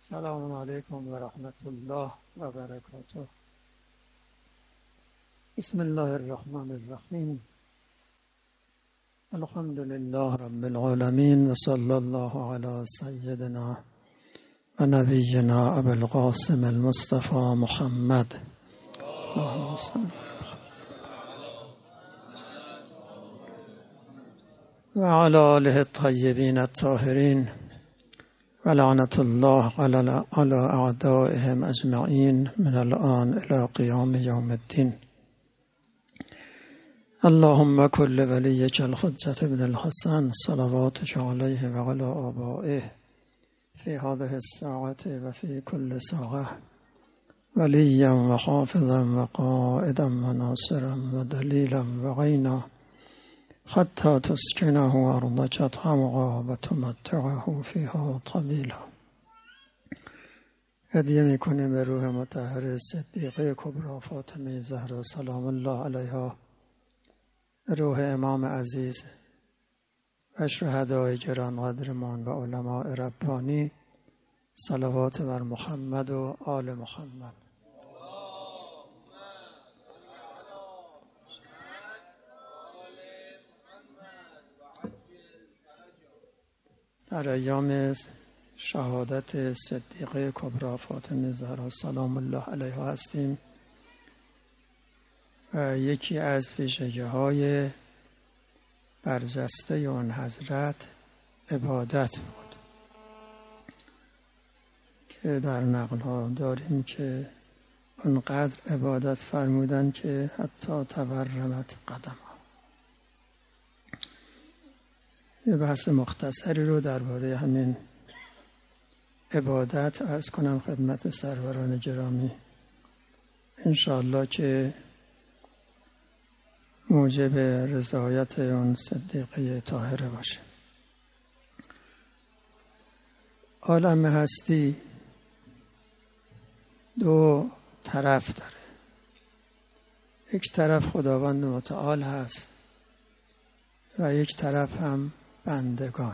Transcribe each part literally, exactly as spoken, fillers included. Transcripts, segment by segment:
السلام علیکم و رحمت الله و برکاته. بسم الله الرحمن الرحیم. الحمد لله رب العالمین و صلی الله علی سیدنا و نبینا ابی القاسم المصطفى محمد اللهم صل و علی آله الطیبین الطاهرین و لعنت الله علی اعدائهم اجمعین من الآن الی قیام یوم الدین. اللهم كل وليك الحجة ابن الحسن صلواتك عليه وعلى آبائه في هذه الساعة وفي كل ساعة وليا وحافظا وقائدا وناصرا ودليلا وعينا حتى تسكنه أرضك طوعا وتمتعه فيها طويلا. هدیه میکنیم به روح مطهر صدیقه کبری فاطمه زهرا سلام الله علیها، روح امام عزیز و شهدای گرانقدرمان و علماء ربانی، صلوات بر محمد و آل محمد. در ایام شهادت صدیقه کبری فاطمه زهرا سلام الله علیها هستیم و یکی از ویژگی‌های برجسته آن حضرت عبادت بود که در نقل‌ها داریم که اونقدر عبادت فرمودن که حتی تورمت قدم‌ها. یه بحث مختصری رو درباره همین عبادت عرض کنم خدمت سروران گرامی، انشاءالله که موجب رضایت اون صدیقه طاهره باشه. عالم هستی دو طرف داره. یک طرف خداوند متعال هست و یک طرف هم بندگان.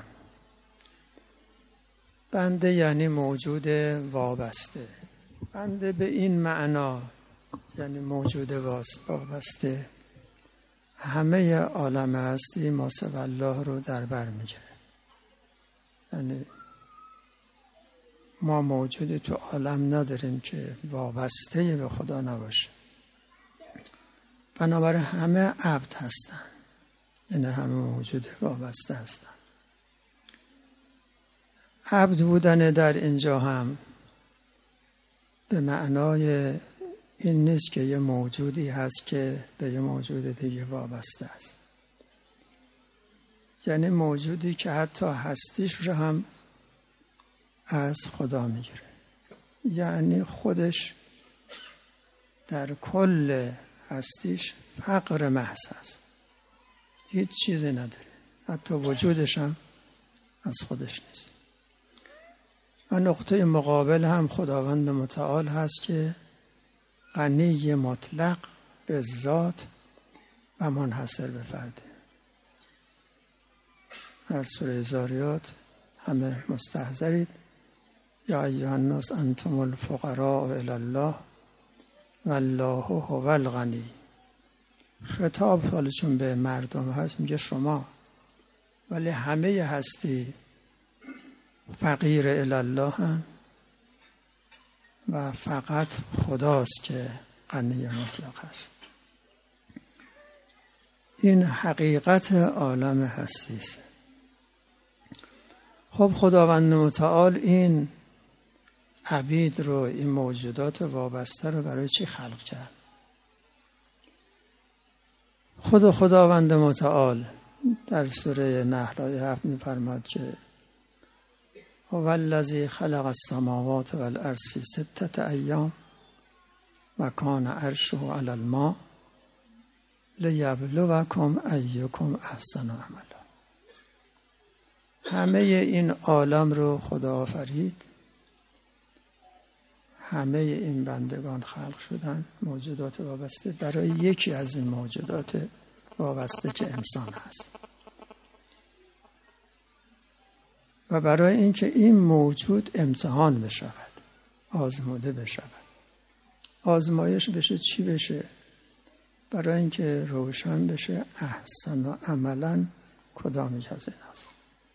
بنده یعنی موجود وابسته. بنده به این معنا یعنی موجود وابسته همه عالم هستی ما سوی الله رو در بر میگیره. یعنی ما موجودی تو عالم نداریم که وابسته به خدا نباشه. بنابراین همه عبد هستن، یعنی همه موجود وابسته هستن. عبد بودن در اینجا هم به معنای این نیست که یه موجودی هست که به یه موجود دیگه وابسته است، یعنی موجودی که حتی هستیش رو هم از خدا میگیره، یعنی خودش در کل هستیش فقر محض است، هیچ چیزی نداره، حتی وجودش هم از خودش نیست. و نقطه مقابل هم خداوند متعال هست که غنی مطلق به ذات و منحصر به فرده. در سوره زاریات همه مستحضرید یا ایها الناس انتم الفقراء الی الله والله هو الغنی. خطاب حالا چون به مردم هست میگه شما، ولی همه هستی فقیر الی الله هم و فقط خداست که غنی مطلق هست. این حقیقت عالم هستی است. خب خداوند متعال این عبید رو، این موجودات وابسته رو برای چی خلق کرد؟ خود خداوند متعال در سوره نحل آیه هفت می‌فرماد که هو الذی خلق السماوات والارض فی ستة ایام و کان عرشه علی الماء لیبلوکم ایکم احسن عملا. همه این عالم رو خدا آفرید، همه این بندگان خلق شدن، موجودات وابسته، برای یکی از این موجودات وابسته که انسان هست. و برای اینکه این موجود امتحان بشود، آزموده بشود. آزمایش بشه چی بشه؟ برای اینکه روشن بشه احسن و عملا کدام یک از این هست.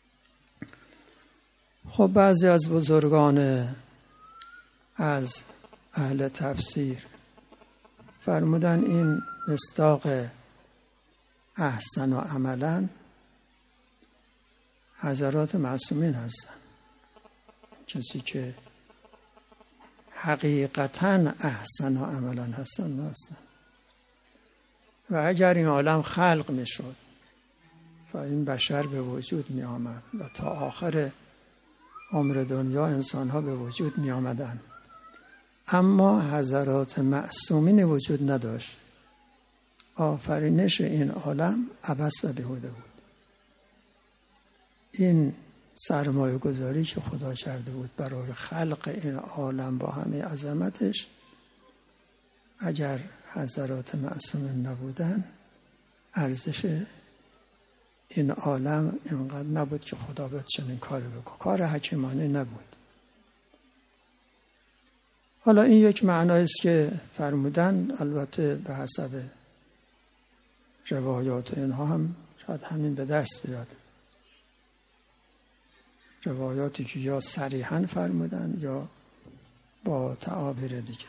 خب بعضی از بزرگان از اهل تفسیر فرمودن این مصداق احسن و عملا حضرات معصومین هستن، کسی که حقیقتاً احسن و عملا هستن هستن. و اگر این عالم خلق می شد و این بشر به وجود می آمد و تا آخر عمر دنیا انسان ها به وجود می آمدن، اما حضرات معصومین وجود نداشت، آفرینش این عالم عبث و بیهوده بود. این سرمایه گذاری که خدا کرده بود برای خلق این عالم با همه عظمتش، اگر حضرات معصومین نبودن ارزش این عالم اینقدر نبود که خدا باید چنین کاری بکنه. کار حکیمانه نبود. حالا این یک معنایی است که فرمودن، البته به حسب روایات اینها هم شاید همین به دست بیاد. روایاتی که یا صریحاً فرمودن یا با تعابیر دیگه.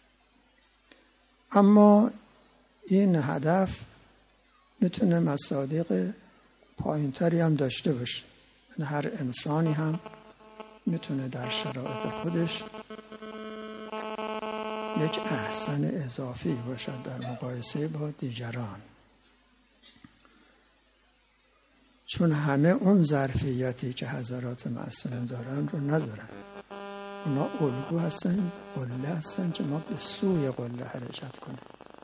اما این هدف میتونه مصادیق پایینتری هم داشته باشه. هر انسانی هم میتونه در شرایط خودش یک احسن اضافی باشد در مقایسه با دیگران، چون همه اون ظرفیتی که حضرات معصومین دارن رو ندارن. اونا الگو هستن، قله هستن که ما به سوی قله حرکت کنیم.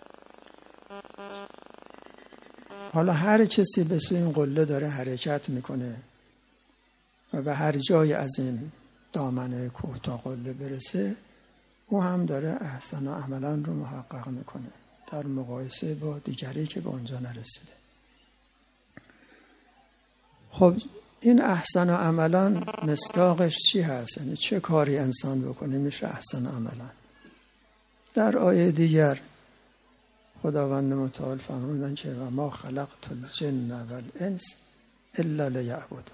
حالا هر کسی به سوی این قله داره حرکت میکنه و به هر جای از این دامنه کوه تا قله برسه، او هم داره احسن و عملا رو محقق میکنه در مقایسه با دیگری که به اونجا نرسیده. خب این احسن و عملا مصداقش چی هست؟ یعنی چه کاری انسان بکنه میشه احسن و عملا؟ در آیه دیگر خداوند متعال فرمودن که و ما خلقت الجن والانس الا لیعبدون.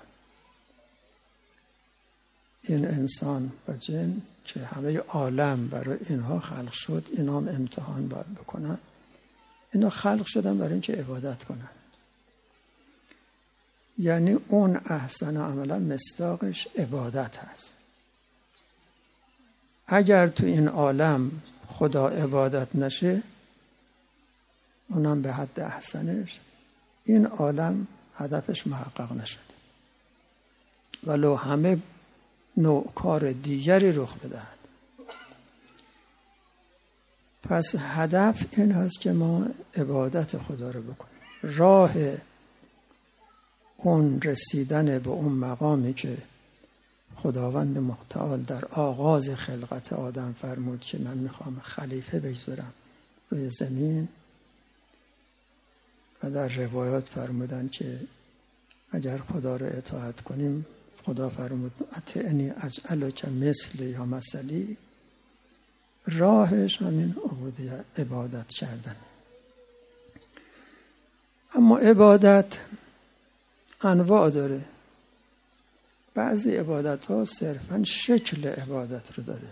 این انسان و جن که همه عالم برای اینها خلق شد، اینا هم امتحان باید بکنن. اینا خلق شدن برای اینکه عبادت کنن. یعنی اون احسن عملا مصداقش عبادت هست. اگر تو این عالم خدا عبادت نشه، اونم به حد احسنش، این عالم هدفش محقق نشده ولو همه نوع کار دیگری رخ بدهد. پس هدف این هست که ما عبادت خدا رو بکنیم. راه اون رسیدن به اون مقامی که خداوند متعال در آغاز خلقت آدم فرمود که من میخوام خلیفه بگذارم روی زمین، و در روایات فرمودن که اگر خدا رو اطاعت کنیم، خدا فرمود اطیعنی اجعلک مثل یا مثلی، راهش همین عبودیت، عبادت کردن. اما عبادت انواع داره. بعضی عبادت ها صرفاً شکل عبادت رو داره،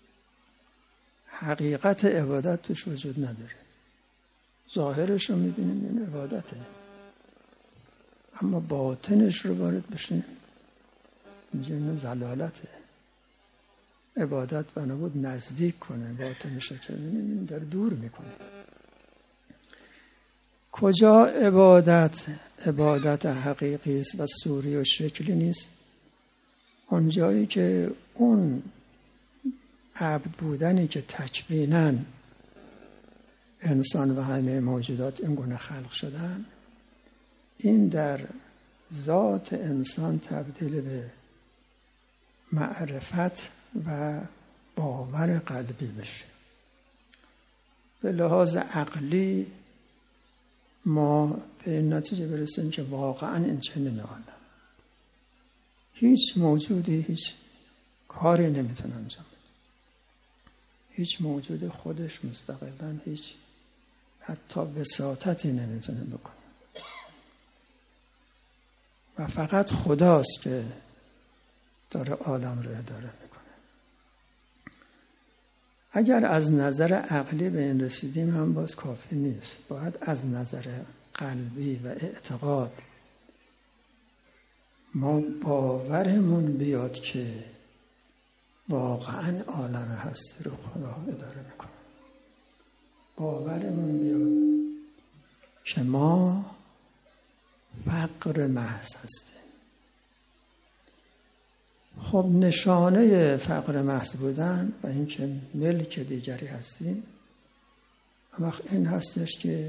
حقیقت عبادت توش وجود نداره. ظاهرش رو میبینیم این عبادته، اما باطنش رو وارد بشیم میگیم ضلالته. عبادت بنابود نزدیک کنه، باطنش رو که میبینیم در دور میکنه. کجا عبادت عبادت حقیقی است و صوری و شکلی نیست؟ اون جایی که اون عبد بودنی که تکویناً انسان و همه موجودات این گونه خلق شدن، این در ذات انسان تبدیل به معرفت و باور قلبی بشه. به لحاظ عقلی ما به این نتیجه برسیم که واقعا این چنین عالم، هیچ موجودی هیچ کاری نمیتونه انجام بده. هیچ موجود خودش مستقلاً هیچ حتی وساطتی نمیتونه بکنه و فقط خداست که داره عالم رو اداره میکنه. اگر از نظر عقلی به این رسیدیم هم باز کافی نیست. باید از نظر قلبی و اعتقاد ما باورمون بیاد که واقعا عالم هستی رو خدا اداره میکنه. باورمون بیاد که ما فقر محض هستیم. خب نشانه فقر محض بودن و اینکه ملک دیگری هستیم وقت این هستش که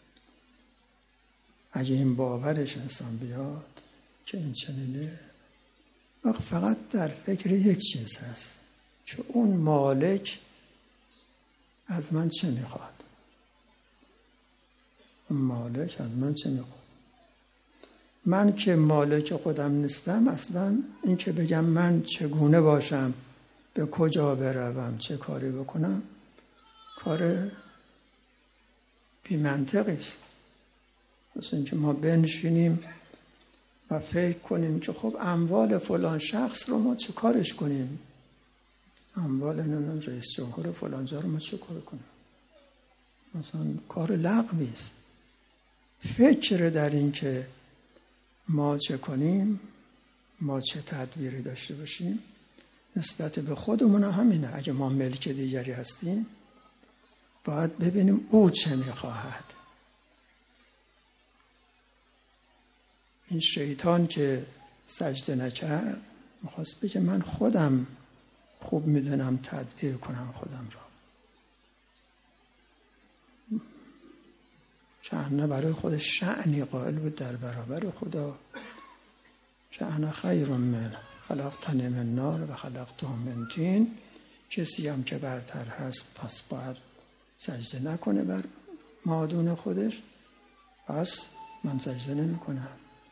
اگه این باورش انسان بیاد که این چنینه، وقت فقط در فکر یک چیز هست که اون مالک از من چه میخواد. اون مالک از من چه میخواد. من که مالک خودم نیستم، اصلا این که بگم من چگونه باشم، به کجا بروم، چه کاری بکنم، کار بی منطقی است. مثل اینکه ما بنشینیم و فکر کنیم که خب اموال فلان شخص رو ما چه کارش کنیم، اموال نمیدونم رئیس جمهور فلان جا رو ما چه کار کنیم. مثلا کار لغوی است. فکر در این که ما چه کنیم، ما چه تدبیری داشته باشیم نسبت به خودمون همینه. اگه ما ملک دیگری هستیم باید ببینیم او چه میخواهد. این شیطان که سجده نکرد میخواست بگه من خودم خوب میدونم تدبیر کنم خودم را. چه برای خودش شأنی قائل بود در برابر خدا که انا خیر من خلقتنی من نار و خلقته من طین. کسی هم که برتر هست پس باید سجده نکنه بر مادون خودش، پس من سجده نمی کنم.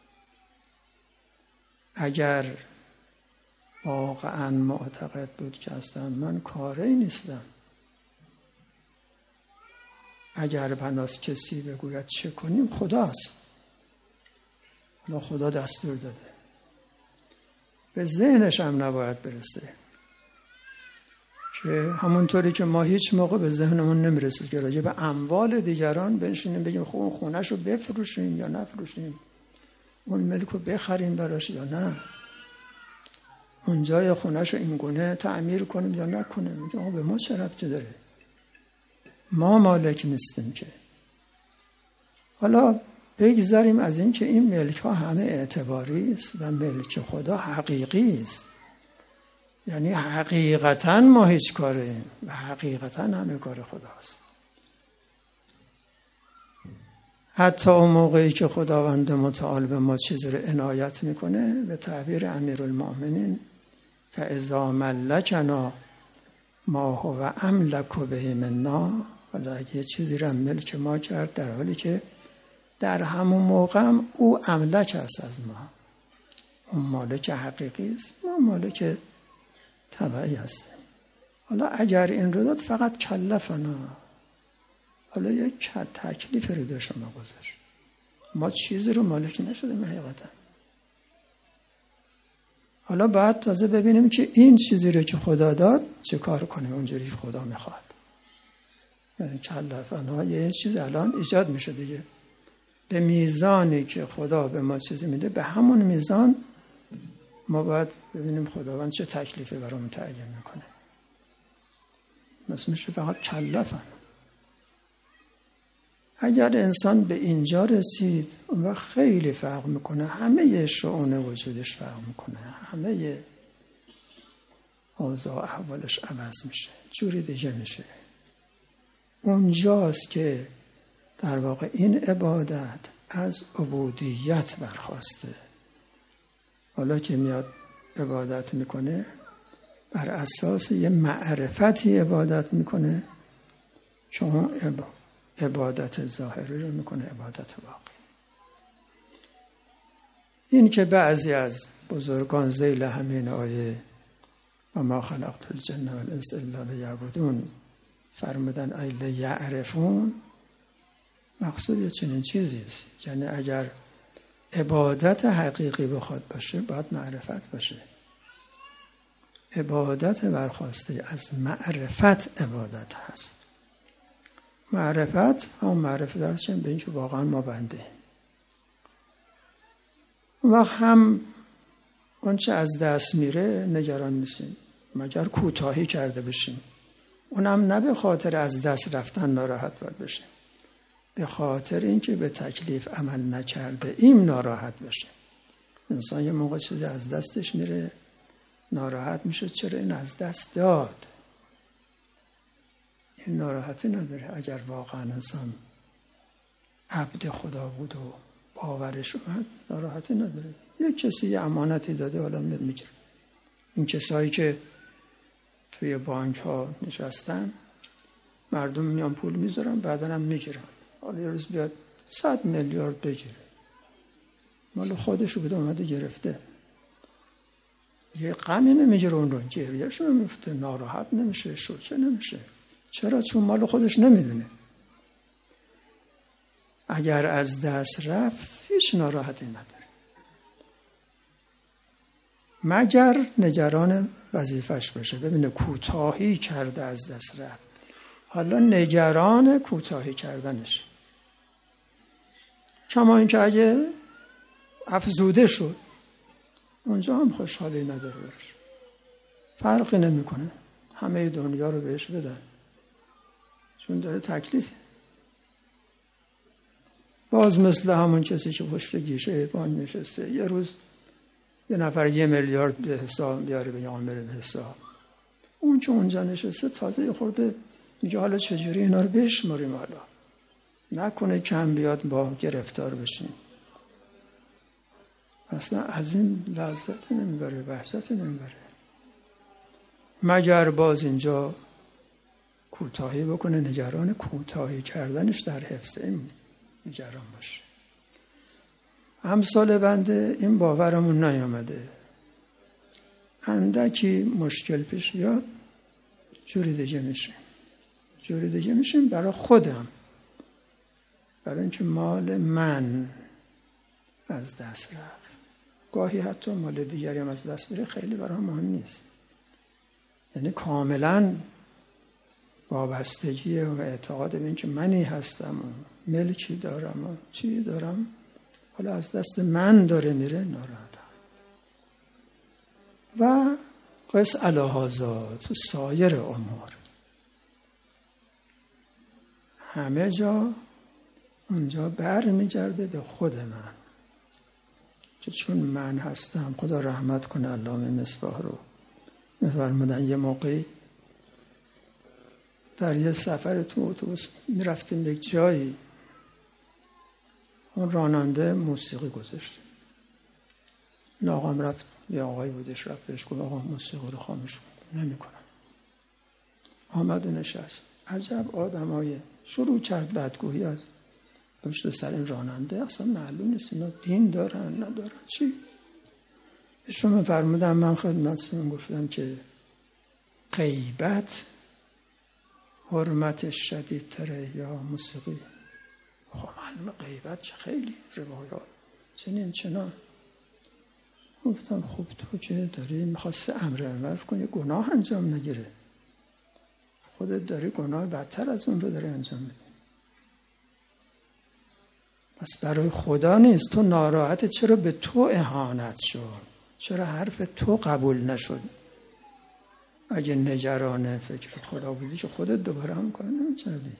اگر واقعا معتقد بود که اصلا من کاری نیستم، اگر بناس کسی بگوید چه کنیم خداست، حالا خدا دستور داده، به ذهنش هم نباید برسه. که همونطوری که ما هیچ موقع به ذهنمون نمیرسه که راجع به اموال دیگران بنشینیم بگیم خب اون خونه‌شو بفروشیم یا نفروشیم، اون ملکو بخریم براش یا نه، اون جای خونه‌شو این گونه تعمیر کنیم یا نکنیم. میگه به ما چه ربطی داره، ما مالک نیستیم که. حالا بگذاریم از این که این ملک ها همه اعتباری است و ملک خدا حقیقی است، یعنی حقیقتا ما هیچ کاریم و حقیقتا همه کار خداست. حتی اون موقعی که خداوند متعال به ما چیزی رو عنایت میکنه، به تعبیر امیرالمؤمنین فاذا ملکنا ما هو املک به منا، حالا اگه یه چیزی رو ملک ما کرد در حالی که در همون موقع هم او املک است از ما، اون مالک حقیقی است، ما مالک طبعی هستیم. حالا اگر این رو داد فقط کلفنا، حالا یک تکلیف رو در شما گذاشت، ما چیزی رو مالک نشدیم حقیقتا. حالا باید تازه ببینیم که این چیزی رو که خدا داد چه کار کنیم اونجوری خدا میخواد. یعنی کلفنا یه چیز الان ایجاد میشه دیگه، به میزانی که خدا به ما چیزی میده به همون میزان ما باید ببینیم خداوند چه تکلیفی برامون تعیین میکنه. مثل میشه فقط کلفن. اگر انسان به اینجا رسید اون وقت خیلی فرق میکنه، همه شؤون وجودش فرق میکنه، همه اوضاع احوالش عوض میشه، جوری دیگه میشه. اونجاست که در واقع این عبادت از عبودیت برخواسته. حالا که میاد عبادت میکنه بر اساس یه معرفتی عبادت میکنه، چون عبادت ظاهری رو میکنه عبادت واقعی. این که بعضی از بزرگان ذیل همین آیه و ما خلقت الجن و الانس الا لیعبدون فرمودن ای لیعرفون، مقصود یه چنین چیزی است. یعنی اگر عبادت حقیقی بخواد باشه باید معرفت باشه. عبادت برخواسته از معرفت عبادت هست. معرفت هم معرفت هست به اینکه واقعا ما بنده. اون وقت هم اون چه از دست میره نگران نیستیم مگر کوتاهی کرده بشیم. اونم نه به خاطر از دست رفتن ناراحت باید بشیم، به خاطر اینکه به تکلیف عمل نکرده ایم ناراحت بشه. انسان یه موقع چیزی از دستش میره ناراحت میشه چرا این از دست داد. این ناراحتی نداره. اگر واقعا انسان عبد خدا بود و باورش اومد ناراحتی نداره. یک کسی یه امانتی داده حالا میاد میگیره. این کسایی که توی بانک ها نشستن مردم میان پول میذارن بعدا هم میگیرن. حالا یه روز بیاد صد میلیارد بگیره، مال خودشو بوده اومده گرفته، یه غمی نمیگیره، اون رو گریهش نمیفته، ناراحت نمیشه، شوکه نمیشه. چرا؟ چون مال خودش نمیدونه. اگر از دست رفت هیچ ناراحتی نداره مگر نگران وظیفش باشه، ببینه کوتاهی کرده از دست رفت، حالا نگران کوتاهی کردنش. کما اینکه اگه افزوده شد اونجا هم خوشحالی نداره برش. فرقی نمیکنه، همه دنیا رو بهش بدن چون داره تکلیف. باز مثل همون کسی که پشت گیشه بانک نشسته یه روز یه نفر یه میلیارد به حساب بیاره به عامل به حساب، اون که اونجا نشسته تازه خورده میگه حالا چجوری اینا رو بشماریم، حالا نکنه کم بیاد با گرفتار بشیم. اصلا از این لذت نمیبره، بحثت نمیبره، مگر باز اینجا کوتاهی بکنه، نگران کوتاهی کردنش در حفظ این نگران باشه. همسال بنده این باورمون نیامده، اندکی مشکل پیش بیاد جوری دیگه میشیم جوری دیگه میشیم برای خودم، برای اینکه مال من از دست رفت. گاهی حتی مال دیگری هم از دست بره خیلی برای مهم نیست، یعنی کاملا وابستگی و اعتقاد به اینکه منی هستم و ملکی دارم و چی دارم حالا از دست من داره میره ناراحتم. و قص الهازا تو سایر امور همه جا اونجا بر میگرده به خود من، که چون من هستم. خدا رحمت کنه علامه مصباح رو میفرمودن یه موقعی در یه سفر تو اتوبوس میرفتیم یک جایی، اون راننده موسیقی گذاشت، آقام رفت یه آقایی بودش رفت بهش گفت آقا موسیقی رو خاموش کن. نمیکنم. آمد و نشست. عجب آدمای شروع کرد بدگویی از پشت سر این راننده. اصلا معلوم نیست اینا دین دارن ندارن چی. ایشون من فرمودم من خدمتتون گفتم که غیبت حرمت شدیدتره یا موسیقی؟ خب معلومه غیبت که خیلی روایات چنین چنان. گفتم خب تو که داری میخواسته امر معروف کنی گناه انجام نگیره، خودت داری گناه بدتر از اون رو داری انجام میدی. پس برای خدا نیست. تو ناراحت چرا به تو اهانت شد، چرا حرف تو قبول نشد. اگه نگران فکر خدا بودی که خودت دوباره هم کار نمی‌کردی.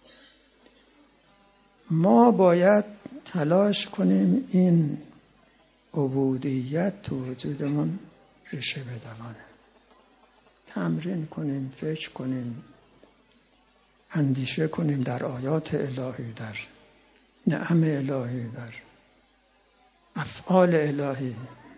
ما باید تلاش کنیم این عبودیت تو وجودمون ریشه بدوانه. تمرین کنیم، فکر کنیم، اندیشه کنیم در آیات الهی، در نعم الهی، در افعال الهی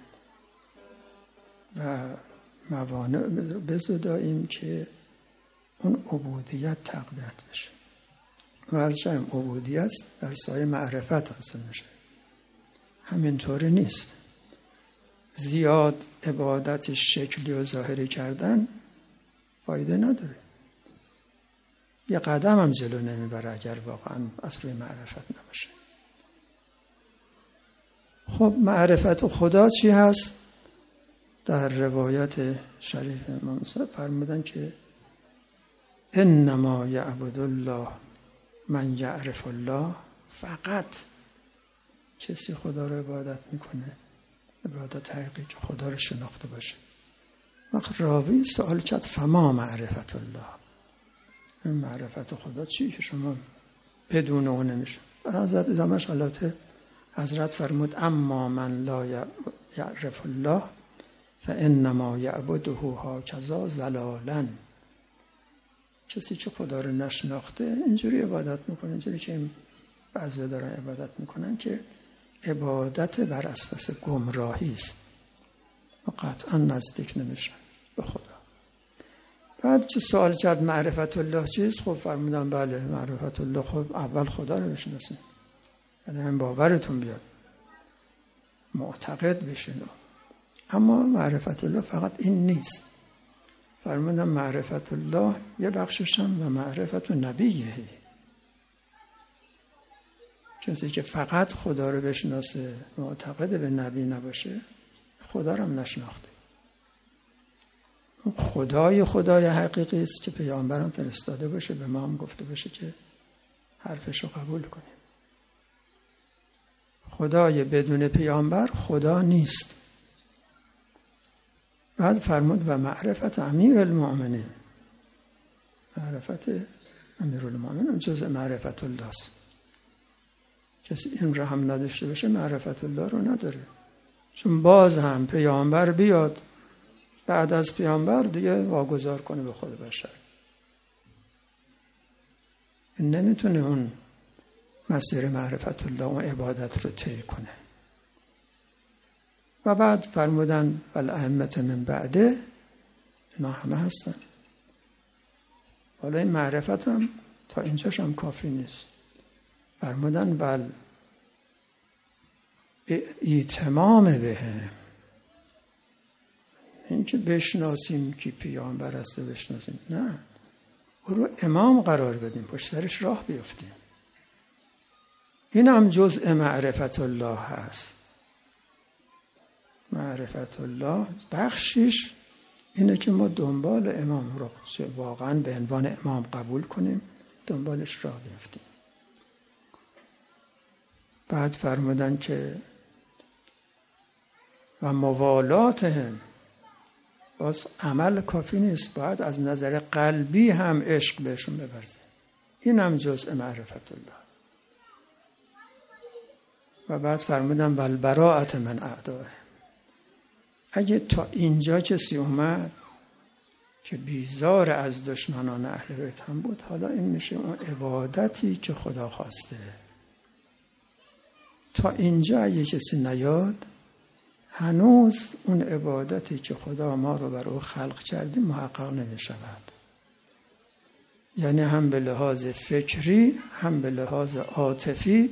و موانع بزداییم که اون عبودیت تقویت بشه. و هرچند عبودیت در سایه معرفت حاصل میشه، همینطوری نیست. زیاد عبادت شکلی و ظاهری کردن فایده نداره، یه قدم هم جلو نمیبره اگر واقعا از روی معرفت نباشه. خب معرفت خدا چی هست؟ در روایت شریف امام صادق فرمودن که انما یعبد الله من یعرف الله، فقط کسی خدا رو عبادت میکنه عبادت حقیقی که خدا رو شناخته باشه. وقت راوی سوال کرد فما معرفت الله، این معرفت خدا چی که شما بدون اون نمیشه؟ حضرت ادامهش حالات حضرت فرمود اما من لا یعرف الله فانما یعبده هکذا ضلالا، کسی که خدا رو نشناخته اینجوری عبادت میکنه، اینجوری که این بعضی دارن عبادت میکنن که عبادت بر اساس گمراهی است و قطعا نزدیک نمیشن به خدا. بعد چه سوال کرد معرفت الله چیست؟ خب فرمودن بله معرفت الله خب اول خدا رو بشناسید، یعنی هم باورتون بیاد معتقد بشین. اما معرفت الله فقط این نیست، فرمودن معرفت الله یه بخشش هم و معرفت نبیه، کسی که فقط خدا رو بشناسه معتقد به نبی نباشه خدا رو هم نشناخته. خدای خدای حقیقی است که پیامبرم فرستاده باشه به ما هم گفته باشه که حرفش رو قبول کنیم. خدای بدون پیامبر خدا نیست. بعد فرمود و معرفت امیر المؤمنین، معرفت امیر المؤمنین جزء معرفت الله است. کسی این رو هم نداشته باشه معرفت الله رو نداره، چون باز هم پیامبر بیاد بعد از پیامبر دیگه واگذار کنه به خود بشر، این نمیتونه اون مسیر معرفت الله و عبادت رو طی کنه. و بعد فرمودن والائمة من بعده، اینا همه هستن. حالا این معرفت هم تا اینجاش هم کافی نیست، فرمودن بل ایتمام بهم، این که بشناسیم که پیامبر است بشناسیم، نه، او رو امام قرار بدیم، پشت سرش راه بیفتیم. این هم جزء معرفت الله هست. معرفت الله بخشش اینه که ما دنبال امام رو واقعا به عنوان امام قبول کنیم، دنبالش راه بیفتیم. بعد فرمودن که و موالاتهم، باز عمل کافی نیست، باید از نظر قلبی هم عشق بهشون بورزیم، این هم جزء معرفت الله. و بعد فرمودن والبراءة من اعدائه، اگه تا اینجا کسی اومد که بیزار از دشمنان اهل بیت هم بود، حالا این میشه اون عبادتی که خدا خواسته. تا اینجا اگه کسی نیاد هنوز اون عبادتی که خدا ما رو بر او خلق کرده محقق نمی شود. یعنی هم به لحاظ فکری هم به لحاظ عاطفی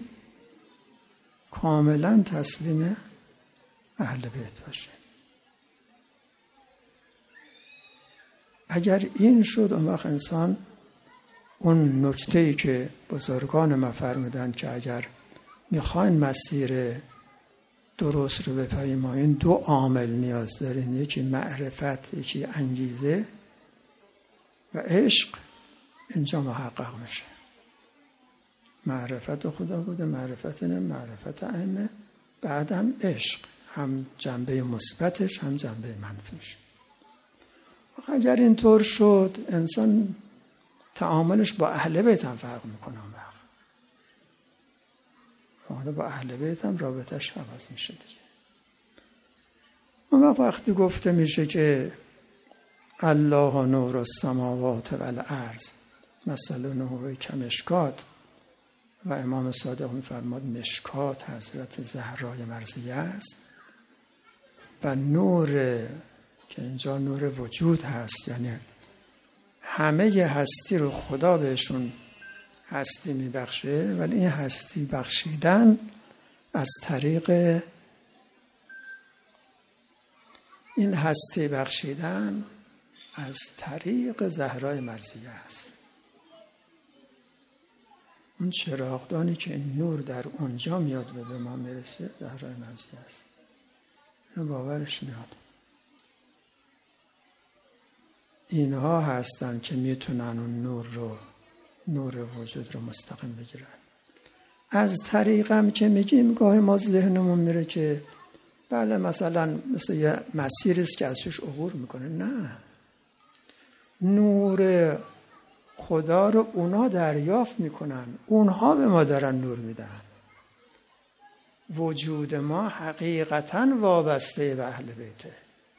کاملا تسلیم اهل بیت باشه. اگر این شد اون وقت انسان اون نکته‌ای که بزرگان ما فرمودن که اگر میخواین مسیر درست رو بپیمایین دو عامل نیاز دارین، یکی معرفت یکی انگیزه و عشق، اینجا محقق میشه. معرفت خدا بوده، معرفت نه، معرفت ائمه، بعد هم عشق، هم جنبه مثبتش هم جنبه منفیش. اگر اینطور شد انسان تعاملش با اهل بیت هم فرق میکنه، اون وقت حالا با اهل بیت هم رابطش عوض میشه دیگه. اون وقت وقتی گفته میشه که الله نور السماوات والارض مثل نور کمشکات، و امام صادق میفرماد مشکات حضرت زهرای مرضیه است، و نور که اینجا نور وجود هست، یعنی همه هستی رو خدا بهشون هستی میبخشه، ولی این هستی بخشیدن از طریق این هستی بخشیدن از طریق زهرای مرضیه است. اون چراغدانی که نور در اونجا میاد و به ما میرسه زهرای مرضیه است. اینو باورش میاد. اینها هستن که میتونن اون نور رو، نور وجود رو مستقیم بگیرن. از طریقم که میگیم گاهی ما ذهنمون میره که بله مثلا مثل یه مسیری است که ازش عبور میکنه. نه، نور خدا رو اونا دریافت میکنن، اونها به ما دارن نور میدن. وجود ما حقیقتاً وابسته به اهل بیته.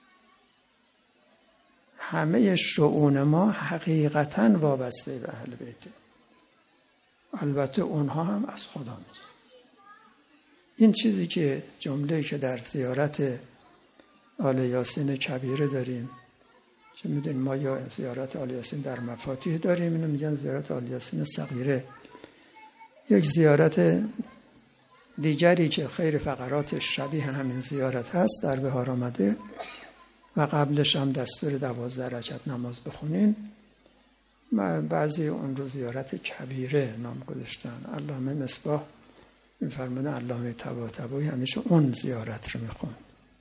همه شؤون ما حقیقتاً وابسته به اهل بیته. البته اونها هم از خدا میگن. این چیزی که جمله که در زیارت آل یاسین کبیره داریم، که میدونیم ما یا زیارت آل یاسین در مفاتیح داریم، اینو میگن زیارت آل یاسین صغیره. یک زیارت دیگری که خیر فقرات شبیه همین زیارت هست در بهار آمده و قبلش هم دستور دوازده رکعت نماز بخونین. بعضی اون رو زیارت کبیره نام گذاشتن. علامه مصباح میفرمودن علامه طباطبایی همیشه اون زیارت رو میخوند.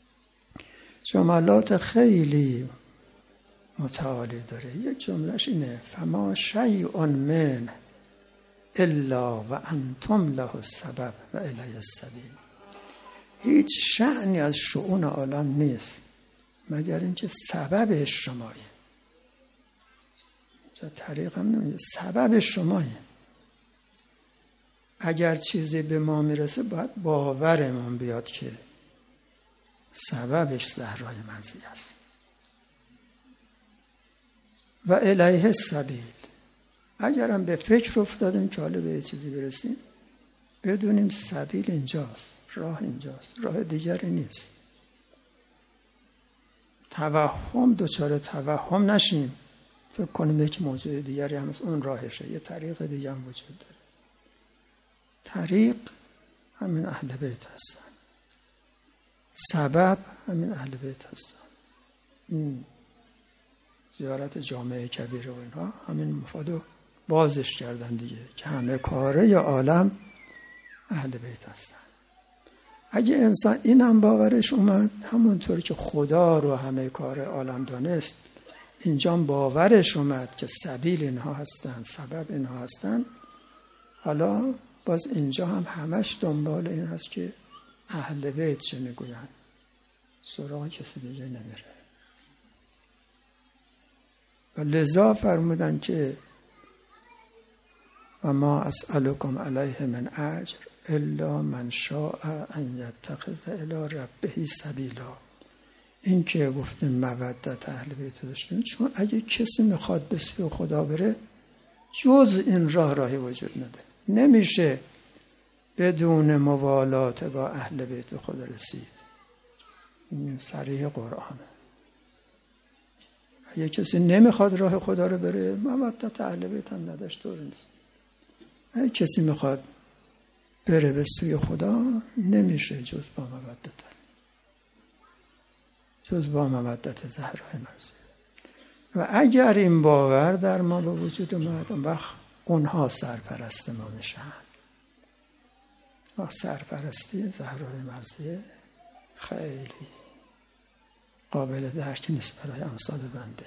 جملات خیلی متعالی داره. یک جملهش اینه: فما شیء من الا و انتم له السبب و الیه السبیل. هیچ شأنی از شؤون عالم نیست مگر اینکه سببش شمایه. چه طریق هم نمیگه، سبب شمایه. اگر چیزی به ما میرسه باید باورمون بیاد که سببش زهرای مرضیه است. و الیه السبیل. اگرم به فکر افتادیم که حالا به چیزی برسیم، بدونیم سبیل اینجاست، راه اینجاست، راه دیگری نیست. توهم دچار توهم نشیم فکر کنیم یک موضوع دیگری هم از اون راهشه، یه طریق دیگه هم وجود داره. طریق همین اهل بیت هستن، سبب همین اهل بیت هستن. این زیارت جامعه کبیره و اینها همین مفادو بازش کردن دیگه که همه کاره عالم اهل بیت هستن. اگه انسان این هم باورش اومد، همونطور که خدا رو همه کاره عالم دانست، اینجا باورش اومد که سبیل اینها هستن، سبب اینها هستن، حالا باز اینجا هم همش دنبال این هست که اهل بیت چه میگوین، سراغ کسی دیگه نمیره. و لذا فرمودن که و ما اسألکم علیه من اجر الا من شاء ان یتخذ الی ربه سبیلا. این که گفتیم مودت اهل بیت داشتیم، چون اگه کسی میخواد به سوی خدا بره جز این راه راهی وجود نداره. نمیشه بدون موالات با اهل بیت به خدا رسید. این صریح قرآنه. اگه کسی نمیخواد راه خدا رو بره، مودت اهل بیت هم نداشت طور نیست. اگه کسی میخواد بره به سوی خدا، نمیشه جز با مودت، جز با مودت زهرای مرضیه. و اگر این باور در ما به وجود اومد، اون وقت اونها سرپرست ما میشن. وقت سرپرستی زهرای مرضیه خیلی قابل درک نیست برای امثال بنده.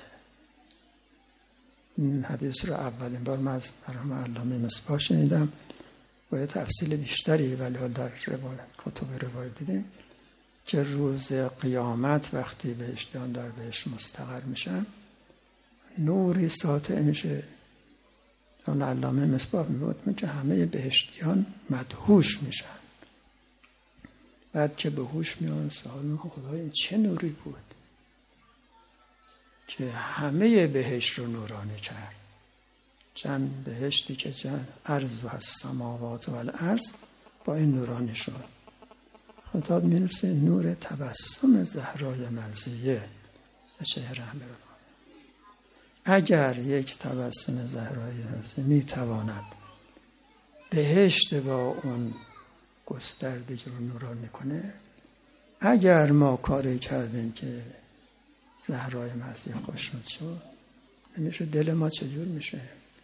این حدیث رو اولین بار من از مرحوم علامه مصباح شنیدم، با یه تفصیل بیشتری ولی حال در روایت کتب روایت دیدیم که روز قیامت وقتی بهشتیان در بهشت مستقر میشن، نوری ساطع میشه. اون علامه مصباح میگه که همه بهشتیان مدهوش میشن. بعد که به هوش میان سوال میکنن خدای این چه نوری بود که همه بهشت رو نورانی کرد. جن بهشتی که جن ارض و السماوات و الارض با این نورانی شد. خطاب میرسه نور تبسم زهرای مرضیه به چهره همه رو. اگر یک تبسم زهرای مرضیه میتواند بهشت با اون گستردگی رو نورانی کنه، اگر ما کاری کردیم که زهرای مرزی خوشنود شد. نمیشه دل ما چجور میشه؟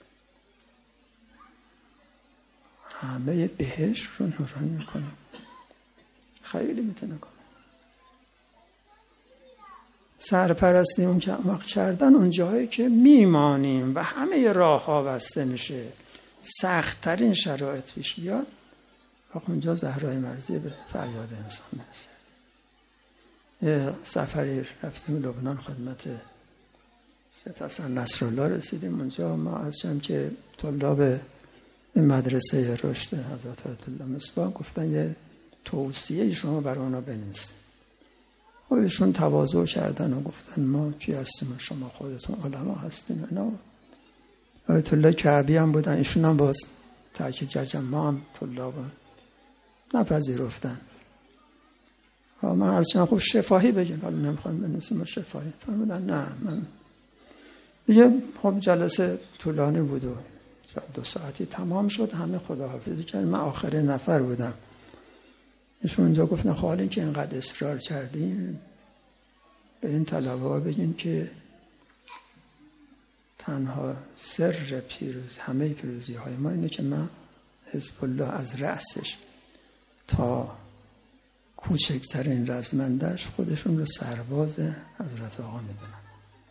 همه بهش رو نورانی میکنه. خیلی میتونه کنه. سرپرستی اون که اون کردن اون جایی که میمانیم و همه راه ها بسته میشه، سخت ترین شرایط پیش بیاد، و اونجا زهرای مرزی به فریاد انسان میرسه. یه سفری رفتیم لبنان خدمت سید حسن نصرالله رسیدیم. اونجا ما از چند که طلاب این مدرسه رشد حضرت آیت الله مصباح گفتن یه توصیه شما برای اونا بنویسید. خب ایشون تواضع کردن و گفتن ما کی هستیم؟ شما خودتون علما هستین. اینا آیت الله کعبی هم بودن، ایشون هم باز تاکید کردن ما هم طلاب نپذیرفتن. من هرچند خب شفاهی بگیم، حالا نمیخوام بنویسیم شفاهی. فرمودن نه. من دیگه خب جلسه طولانی بود و دو ساعتی تمام شد، همه خداحافظی کردن. من آخرین نفر بودم. ایشون اونجا گفتن خالی که اینقدر اصرار کردیم به این طلبه ها بگیم که تنها سر پیروز همه پیروزی های ما اینه که من حزب الله از رأسش تا کوچکترین رزمندش خودشون رو سرباز حضرت آقا میدونن.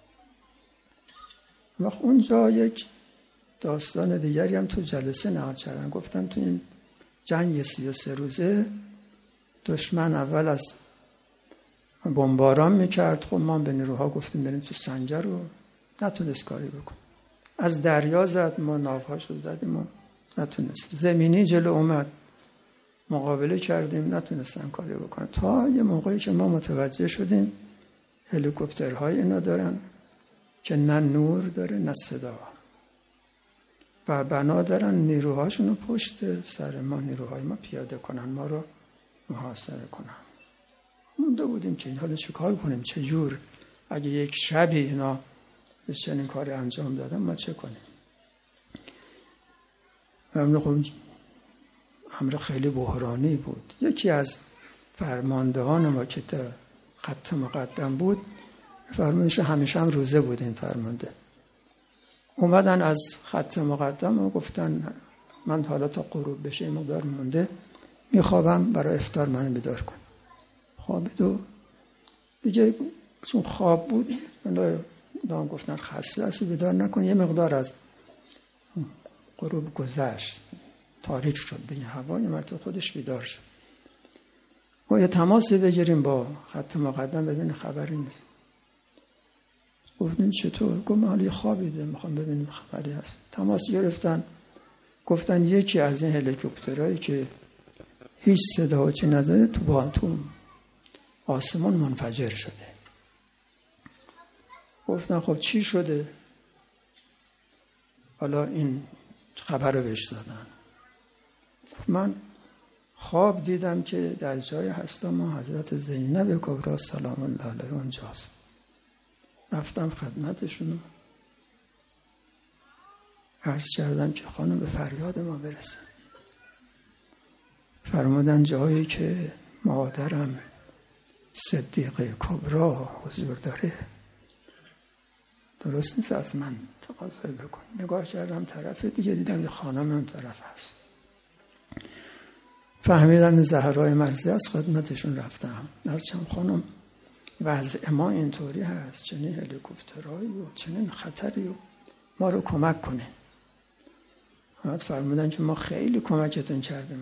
و اونجا یک داستان دیگری هم تو جلسه نقل کردن. گفتن تو این جنگ سی و سه روزه دشمن اول از بمباران میکرد. خب ما به نیروها گفتیم بریم تو سنگر رو، نتونست کاری بکن. از دریا زد، ما ناوهاش رو زدیم و نتونست. زمینی جلو اومد، مقابله کردیم، نتونستن کاری بکنن. تا یه موقعی که ما متوجه شدیم هلیکوپترهای اینا دارن که نه نور داره نه صدا و بنا دارن نیروهاشون رو پشت سر ما، نیروهای ما پیاده کنن، ما رو محاصره کنن. مونده بودیم که این حالا چه کار کنیم، چه جور؟ اگه یک شبی اینا به چنین کاری انجام دادن ما چه کنیم؟ امر خب امر خیلی بحرانی بود. یکی از فرماندهان ما که تا خط مقدم بود، فرمانش همیشه هم روزه بود این فرمانده، اومدن از خط مقدم و گفتن من حالا تا غروب بشه این مقدار مونده میخوابم، برای افطار منو بیدار کن. خوابید و دیگه چون خواب بود دام گفتن خسته است بیدار نکن. یه مقدار از غروب گذشت، تاریک شد دیگه هوا، یه مرتبه خودش بیدار شد. ما یه تماسی بگیریم با خط مقدم ببینیم خبری نیست. گفتیم چطور؟ گفت حالی خوابیده میخوام ببینیم خبری هست. تماس گرفتن، گفتن یکی از این هلیکوپترهایی که هیچ صدا چی نداره تو با تو آسمان منفجر شده. گفتن خب چی شده؟ حالا این خبر رو بهش دادن. من خواب دیدم که در جای هستم ما حضرت زینب کبری سلام الله علیها اونجاست. رفتم خدمتشون، عرض کردم که خانم به فریاد ما برسه. فرمودن جایی که مادرم صدیقه کبری حضور داره درست نیست از من تقاضا بکن. نگاه کردم طرف دیگه، دیدم یه خانم اون طرف هست. فهمیدم زهرای مرزی از خدمتشون رفتم. درچم خانم وضع ما اینطوری هست، چنین هلیکوپترهایی و چنین خطری و ما رو کمک کنه. بعد فرمودن که ما خیلی کمکتون کردیم،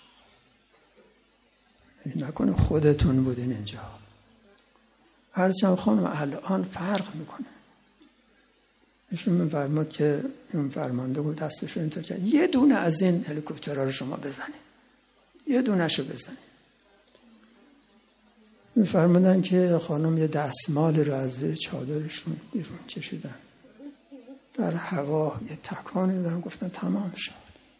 نکنه خودتون بودین اینجا. هرچند خانم الان فرق میکنه. ایشون میفرماد که این فرمانده بود دستشو اینطور کرد یه دونه از این هلیکوپترها رو شما بزنید، یه دونه شو بزنید. میفرمودن که خانم یه دستمال رو از روی چادرشون بیرون کشیدن، در هوا یه تکانی دادن، گفتن تمام شد.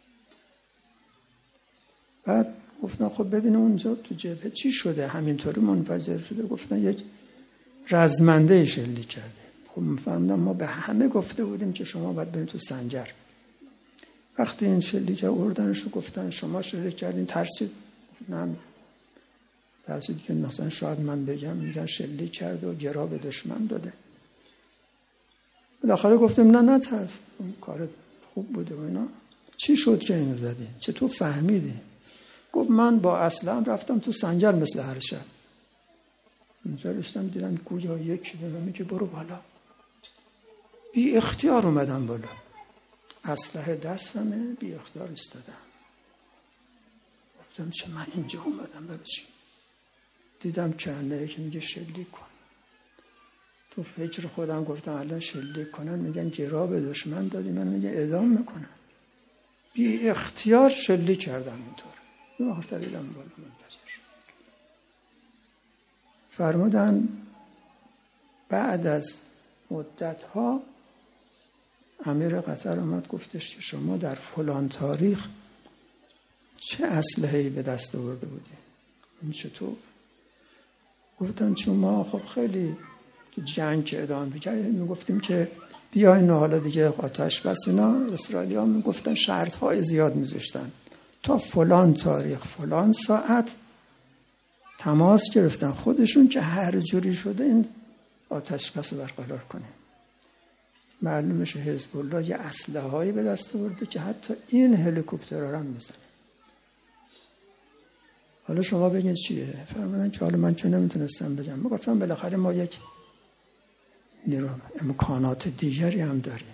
بعد گفتن خب ببینه اونجا تو جبهه چی شده، همینطوری منفجر شده. گفتن یک رزمنده شلیک کرده. خب میفرمودن ما به همه گفته بودیم که شما باید برید تو سنگر. وقتی این شلیک اردنشو گفتن شما شلیک کردین، ترسید؟ نه. در صورتی که مثلا شاید من بگم میگن شلیک کرده و گرا به دشمن داده. بالاخره گفتم نه نه ترس، اون کار خوب بوده و اینا. چی شد که اینو زدی؟ چطور فهمیدی؟ گفت من با اسلحه‌ام رفتم تو سنگر مثل هر شب. اونجا رسیدم دیدم گویا یکی به من میگه برو بالا. بی اختیار اومدم بالا. اسلحه دستمه، بی اختیار ایستادم. گفتم چه من اینجا اومدم برای چی؟ دیدم کنه که میگه شلیک کن. تو فکر خودم گفتم الان شلیک کنن میگن گرا به دشمن دادی، من میگه اعدام میکنن. بی اختیار شلیک کردم اینطور. یه وقت دیدم بالا منتظر. فرمودن بعد از مدت ها امیر قطر اومد گفتش که شما در فلان تاریخ چه اسلحه‌ای به دست آورده بودی؟ این چطور؟ گفتن چون ما خب خیلی تو جنگ که ادامه می‌کردیم میگفتیم که بیاین حالا دیگه آتش بس اینا، اسرائیلی‌ها میگفتن شرط‌های زیاد می‌ذاشتن تا فلان تاریخ فلان ساعت تماس گرفتن خودشون که هر جوری شده این آتش بس برقرار کنیم. معلوم میشه حزب الله یه اسلحه‌ای به دست آورده که حتی این هلیکوپترها هم میزنه. حالا شما بگین چیه؟ فرمودن که حالا من که نمیتونستم بگم. من گفتم بالاخره ما یک نیرو امکانات دیگری هم داریم.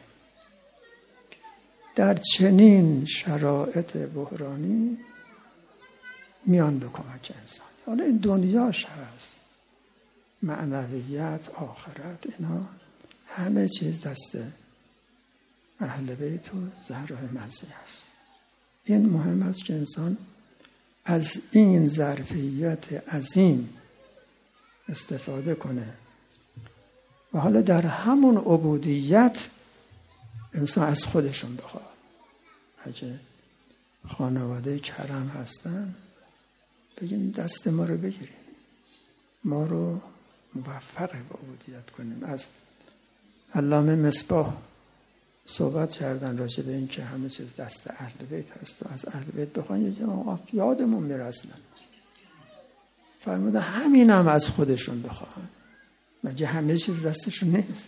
در چنین شرایط بحرانی میان به کمک انسان. حالا این دنیاش هست، معنویت، آخرت، اینا همه چیز دست اهل بیت و زهرای مرضی هست. این مهم است که انسان از این ظرفیت عظیم استفاده کنه و حالا در همون عبودیت انسان از خودشون بخواد. اگه خانواده کرم هستن بگیم دست ما رو بگیریم، ما رو موفق به عبودیت کنیم. از علامه مصباح صحبت کردن راجع به این که همه چیز دست اهل بیت هست و از اهل بیت بخواین یکی آقا یادمون میره اصلا. فرموده همین هم از خودشون بخوان، مگه همه چیز دستشون نیست؟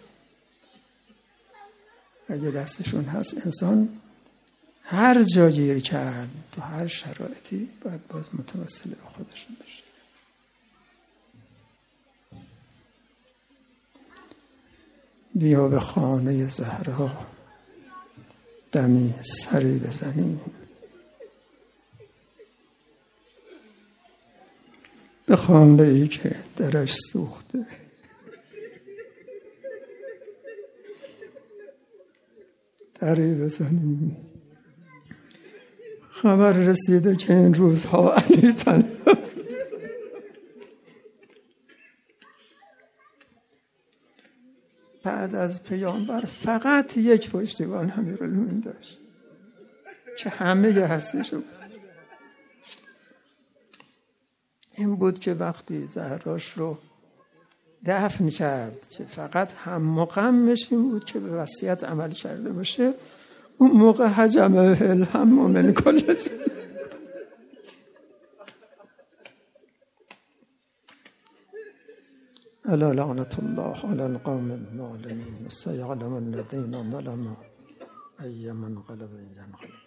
اگه دستشون هست انسان هر جا گیر کرد تو هر شرایطی باید باز متوسل به خودشون بشه. بیا به خانه زهرا دمی سری بزنیم، به خانه ای که درش سوخته دری بزنیم. خبر رسیده که این روزها علی تنها بعد از پیامبر فقط یک پشتیبان امیرالمومنین داشت که همه ی هستیشو بود. این بود که وقتی زهراش رو دفن کرد که فقط هم مقامش این بود که به وصیت عمل کرده باشه، اون موقع حجمه الهم من کل شد. الا لعنة الله على القوم الظالمين سيعلم الذين ظلموا أي منقلب ينقلب.